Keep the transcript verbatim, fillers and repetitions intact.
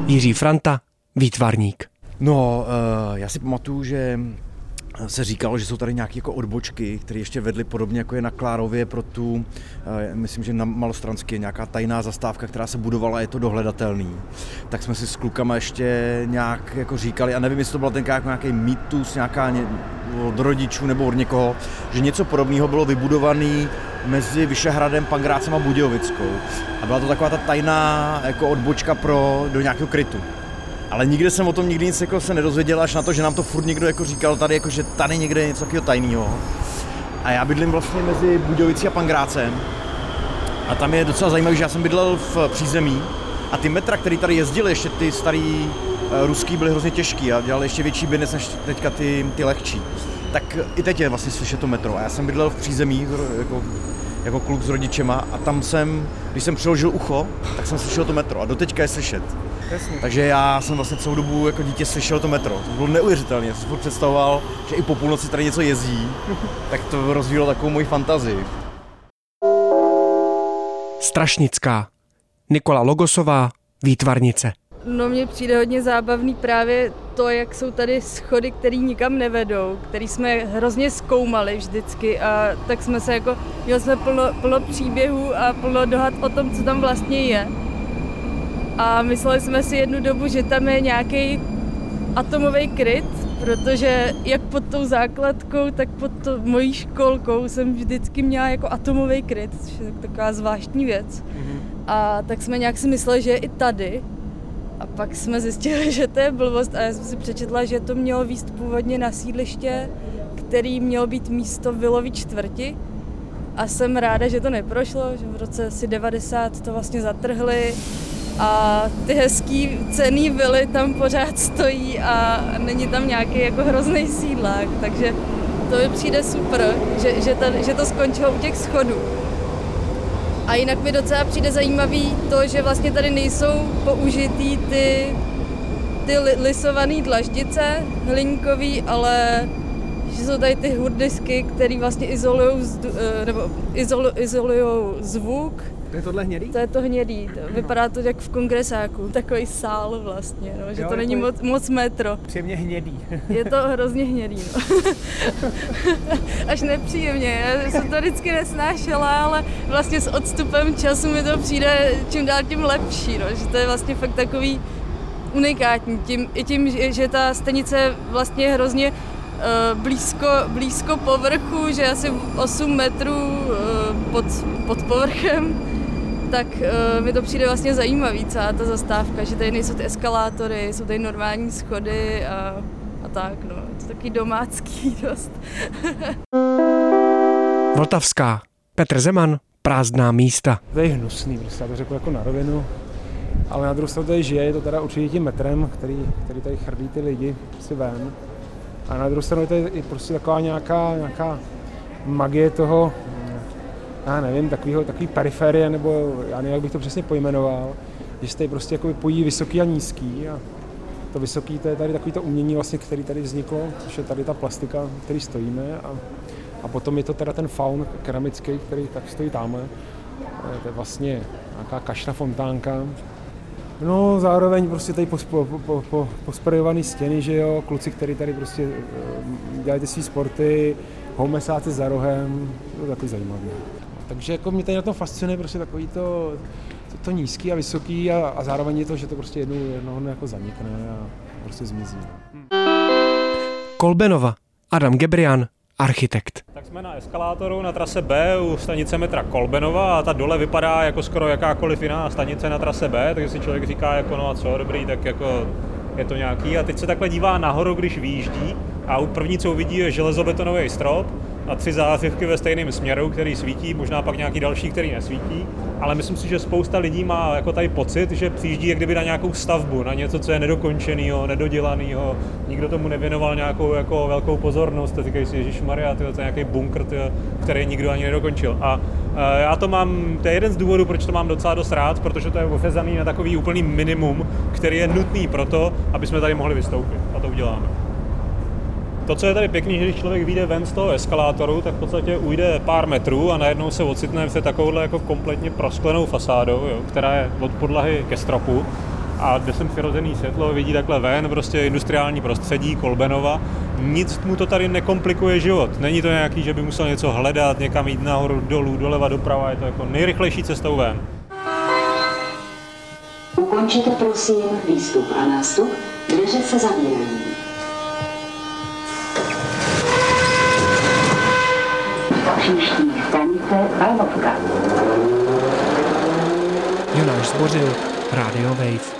Jiří Franta, výtvarník. No, uh, já si pamatuju, že se říkalo, že jsou tady nějaké jako odbočky, které ještě vedly podobně jako je na Klárově pro tu, uh, myslím, že na Malostranské je nějaká tajná zastávka, která se budovala, je to dohledatelný. Tak jsme si s klukama ještě nějak jako říkali, a nevím, jestli to byl ten nějaký mýtus, nějaká ně, od rodičů nebo od někoho, že něco podobného bylo vybudované mezi Vyšehradem, Pangrácem a Budějovickou. A byla to taková ta tajná jako odbočka pro, do nějakého krytu. Ale nikde jsem o tom nikdy nic jako se nedozvěděl, až na to, že nám to furt někdo jako říkal tady, jako, že tady někde je něco takového tajného. A já bydlím vlastně mezi Budějovicí a Pangrácem. A tam je docela zajímavé, že já jsem bydlel v přízemí a ty metra, které tady jezdily, ještě ty starý uh, ruský, byly hrozně těžký a dělali ještě větší business než teďka ty, ty lehčí. Tak i teď je vlastně slyšet to metro. A já jsem bydlel v přízemí jako, jako kluk s rodičema a tam jsem, když jsem přiložil ucho, tak jsem slyšel to metro a doteďka je slyšet. Jasně. Takže já jsem vlastně celou dobu jako dítě slyšel to metro. To bylo neuvěřitelné. Já jsem si představoval, že i po půlnoci tady něco jezdí, tak to rozvíjelo takovou moji fantazii. Strašnická. Nikola Logosová, výtvarnice. No, mně přijde hodně zábavný právě to, jak jsou tady schody, které nikam nevedou, který jsme hrozně zkoumali vždycky a tak jsme se jako, měli jsme plno, plno příběhů a plno dohad o tom, co tam vlastně je. A mysleli jsme si jednu dobu, že tam je nějaký atomový kryt, protože jak pod tou základkou, tak pod to, mojí školkou jsem vždycky měla jako atomový kryt, což je taková zvláštní věc. Mm-hmm. A tak jsme nějak si mysleli, že je i tady. A pak jsme zjistili, že to je blbost a já jsem si přečetla, že to mělo vést původně na sídliště, který mělo být místo vilový čtvrti. A jsem ráda, že to neprošlo, že v roce asi devadesát to vlastně zatrhli. A ty hezký cenný vily tam pořád stojí a není tam nějaký jako hrozný sídlák, takže to mi přijde super, že, že, tady, že to skončilo u těch schodů. A jinak mi docela přijde zajímavý to, že vlastně tady nejsou použitý ty, ty lisované dlaždice hliníkový, ale že jsou tady ty hurdisky, které vlastně izolují nebo izolu, izolujou zvuk. To je tohle hnědý? To je to hnědý. To vypadá to jak v kongresáku. Takový sál vlastně, no, že jo, to není to moc, moc metro. Příjemně hnědý. Je to hrozně hnědý, no. Až nepříjemně. Já jsem to vždycky nesnášela, ale vlastně s odstupem času mi to přijde čím dál tím lepší, no. Že to je vlastně fakt takový unikátní. Tím, i tím, že, že ta stanice je vlastně hrozně uh, blízko, blízko povrchu, že asi osm metrů uh, pod, pod povrchem. Tak uh, mi to přijde vlastně zajímavý, celá ta zastávka, že tady nejsou ty eskalátory, jsou tady normální schody a, a tak, no. Je to taky domácký dost. Vltavská. Petr Zeman, Prázdná místa. To je hnusný, prostě já to řeknu jako na rovinu, ale na druhou stranu tady žije, je to teda určitě tím metrem, který, který tady chrdí ty lidi si ven. A na druhou stranu je to i prostě taková nějaká, nějaká magie toho, já nevím, takovýho, takový periferie, nebo já nevím, jak bych to přesně pojmenoval, že se tady prostě jako pojí vysoký a nízký a to vysoký, to je tady takový to umění vlastně, který tady vzniklo, což je tady ta plastika, který stojíme a, a potom je to teda ten faun keramický, který tak stojí tamhle. To je vlastně nějaká kašna fontánka. No, zároveň prostě tady pospo, po, po, posprejovaný stěny, že jo, kluci, kteří tady prostě dělají ty svý sporty, houmesáci za rohem, to je takový zajímavý. Takže jako mě tady na tom fascinuje prostě takový to, to, to nízký a vysoký a, a zároveň je to, že to prostě jednou, jednoho jako zanikne a prostě zmizí. Kolbenova, Adam Gebrian, architekt. Tak jsme na eskalátoru na trase B u stanice metra Kolbenova a ta dole vypadá jako skoro jakákoliv jiná stanice na trase B, takže si člověk říká jako no a co, dobrý, tak jako je to nějaký. A teď se takhle dívá nahoru, když vyjíždí a první, co uvidí, je železobetonový strop a tři zářivky ve stejném směru, který svítí, možná pak nějaký další, který nesvítí. Ale myslím si, že spousta lidí má jako tady pocit, že přijíždí jak kdyby na nějakou stavbu, na něco, co je nedokončenýho, nedodělanýho. Nikdo tomu nevěnoval nějakou jako velkou pozornost. To říkají si, ježišmarja, to je nějaký bunkr, tyjo, který nikdo ani nedokončil. A e, já to mám, to je jeden z důvodů, proč to mám docela dost rád, protože to je ofezaný na takový úplný minimum, který je nutný pro to, aby jsme tady mohli vystoupit. A to uděláme. To, co je tady pěkný, že když člověk vyjde ven z toho eskalátoru, tak v podstatě ujde pár metrů a najednou se ocitne před takovouhle jako kompletně prosklenou fasádou, jo, která je od podlahy ke stropu. a jde sem přirozený světlo, vidí takhle ven, prostě industriální prostředí, Kolbenova. Nic mu to tady nekomplikuje život. Není to nějaký, že by musel něco hledat, někam jít nahoru, dolů, doleva, doprava, je to jako nejrychlejší cestou ven. Ukončete prosím výstup a nástup, dveře se zavírají. Příští stanice Bánovka. Jonáš Zbořil, Radio Wave.